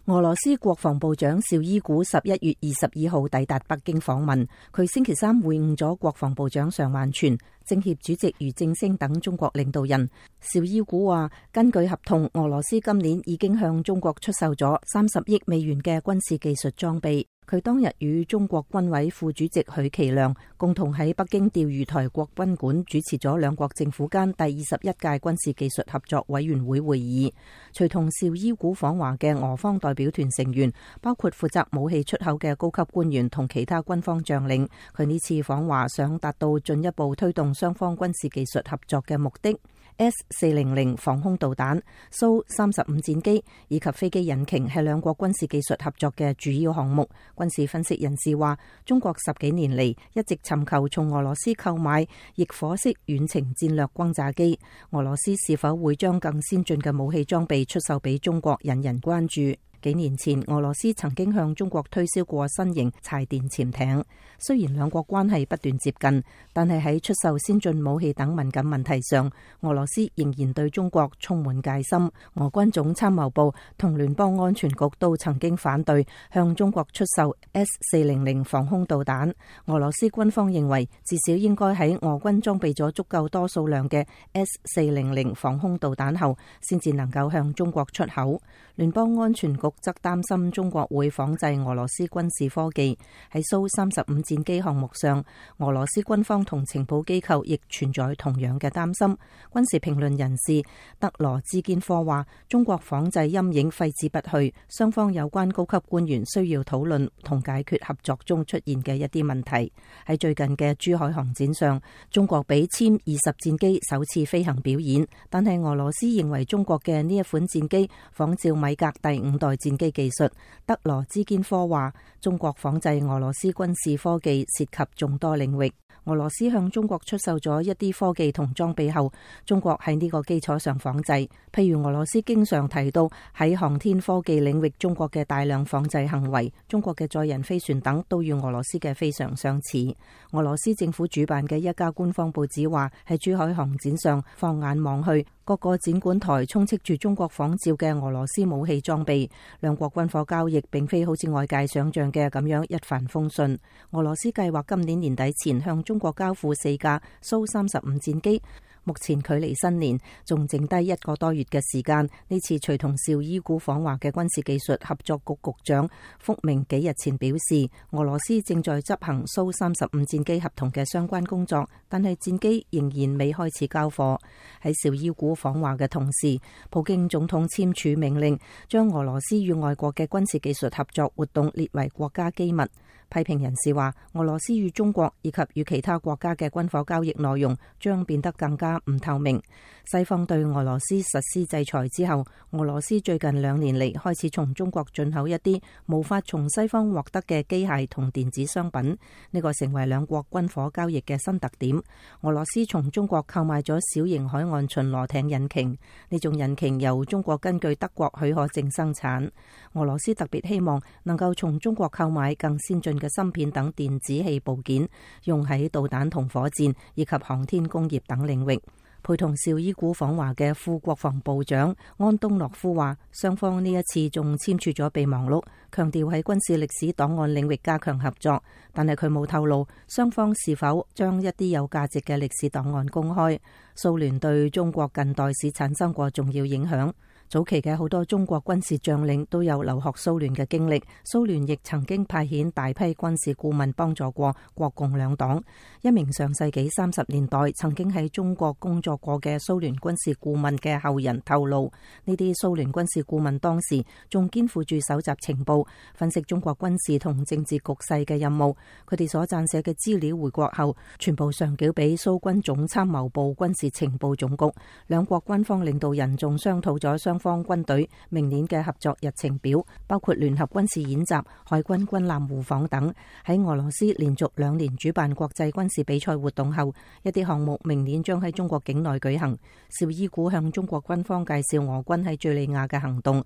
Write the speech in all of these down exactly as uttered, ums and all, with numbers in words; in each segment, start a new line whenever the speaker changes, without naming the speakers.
俄羅斯國防部長紹伊古十一月二十二號抵達北京訪問，佢星期三會晤咗國防部長常萬全、政協主席俞正聲等中國領導人。紹伊古話，根據合同，俄羅斯今年已經向中國出售咗三十億美元嘅軍事技術裝備。佢當日與中國軍委副主席許其亮共同喺北京釣魚台國賓館主持咗兩國政府間第二十一屆軍事技術合作委員會會議。隨同紹伊古訪華嘅俄方代表團成員包括負責武器出口嘅高級官員同其他軍方將領。佢呢次訪華想達到進一步推動雙方軍事技術合作嘅目的。S 四零零防空導彈、蘇三十五戰機以及飛機引擎係兩國軍事技術合作嘅主要項目。軍事分析人士話，中國十幾年嚟一直尋求從俄羅斯購買翼火式遠程戰略轟炸機，俄羅斯是否會將更先進嘅武器裝備出售俾中國，引人關注。幾年前，俄羅斯曾經向中國推銷過新型柴電潛艇。雖然兩國關係不斷接近，但係喺出售先進武器等敏感問題上，俄羅斯仍然對中國充滿戒心。俄軍總參謀部同聯邦安全局都曾經反對向中國出售 S 四零零防空導彈。俄羅斯軍方認為，至少應該喺俄軍裝備咗足夠多數量嘅 S 四零零防空導彈後，先至能夠向中國出口。聯邦安全局則擔心中國會仿製俄羅斯軍事科技。喺蘇三十五戰機項目上，俄羅斯軍方同情報機構亦存在同樣嘅擔心。軍事評論人士德羅茲堅科話，中國仿製陰影揮之不去，雙方有關高級官員需要討論同解決合作中出現嘅一啲問題。喺最近嘅珠海航展上，中國俾殲二十戰機首次飛行表演，但係俄羅斯認為中國嘅呢一款戰機仿照米格第五代戰機技術。德羅茲堅科話，中國仿製俄羅斯軍事科技涉及眾多領域。俄羅斯向中國出售咗一啲科技同裝備後，中國喺呢個基礎上仿製。譬如俄羅斯經常提到喺航天科技領域中國嘅大量仿製行為，中國嘅載人飛船等都與俄羅斯嘅非常相似。俄羅斯政府主辦嘅一家官方報紙話，喺珠海航展上放眼望去，各個展館台充斥住中國仿照嘅俄羅斯武器裝備。兩國軍火交易並非好似外界想象嘅咁樣一帆風順。俄羅斯計劃今年年底前向中國交付四架蘇三十五戰機。目前距離新年仲剩低一個多月嘅時間。呢次隨同紹伊古訪華嘅軍事技術合作局局長福明幾日前表示，俄羅斯正在執行蘇三十五戰機合同嘅相關工作，但係戰機仍然未開始交貨。喺紹伊古訪華嘅同時，普京總統簽署命令，將俄羅斯與外國嘅軍事技術合作活動列為國家機密。批評人士話，俄羅斯與中國以及與其他國家嘅軍火交易內容將變得更加唔透明。西方對俄羅斯實施制裁之後，俄羅斯最近兩年嚟開始從中國進口一啲無法從西方獲得嘅機械同電子商品，呢個成為兩國軍火交易嘅新特點。俄羅斯從中國購買咗小型海岸巡邏艇引擎，呢種引擎由中國根據德國許可證生產。俄羅斯特別希望能夠從中國購買更先進嘅芯片等電子器部件，用喺導彈同火箭以及航天工業等領域。陪同紹伊古訪華嘅副國防部長安東諾夫話，雙方呢一次仲簽署咗備忘錄，強調喺軍事歷史檔案領域加強合作，但係佢冇透露雙方是否將一啲有價值嘅歷史檔案公開。蘇聯對中國近代史產生過重要影響。早期嘅好多中國軍事將領都有留學蘇聯嘅經歷，蘇聯亦曾經派遣大批軍事顧問幫助過國共兩黨。一名上世紀三十年代曾經喺中國工作過嘅蘇聯軍事顧問嘅後人透露，呢啲蘇聯軍事顧問當時仲肩負住搜集情報、分析中國軍事同政治局勢嘅任務。佢哋所撰寫嘅資料回國後，全部上繳俾蘇軍總參謀部軍事情報總局。兩國軍方領導人仲商討咗雙方軍隊明年嘅合作日程表，包括聯合軍事演習、海軍軍艦互訪等。喺俄羅斯連續兩年主辦國際軍事比賽活動後，一啲項目明年將喺中國境內舉行。紹伊古向中國軍方介紹俄軍喺敘利亞嘅行動。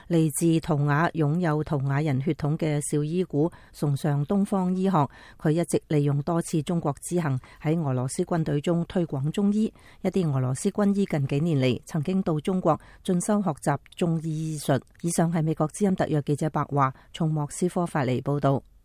嚟自圖瓦、擁有圖瓦人血統嘅紹伊古崇尚東方醫學，佢一直利用多次中國之行喺俄羅斯軍隊中推廣中醫。一啲俄羅斯軍醫近幾年嚟曾經到中國進修學習中醫醫術。以上係美國之音特約記者白華從莫斯科發嚟報道。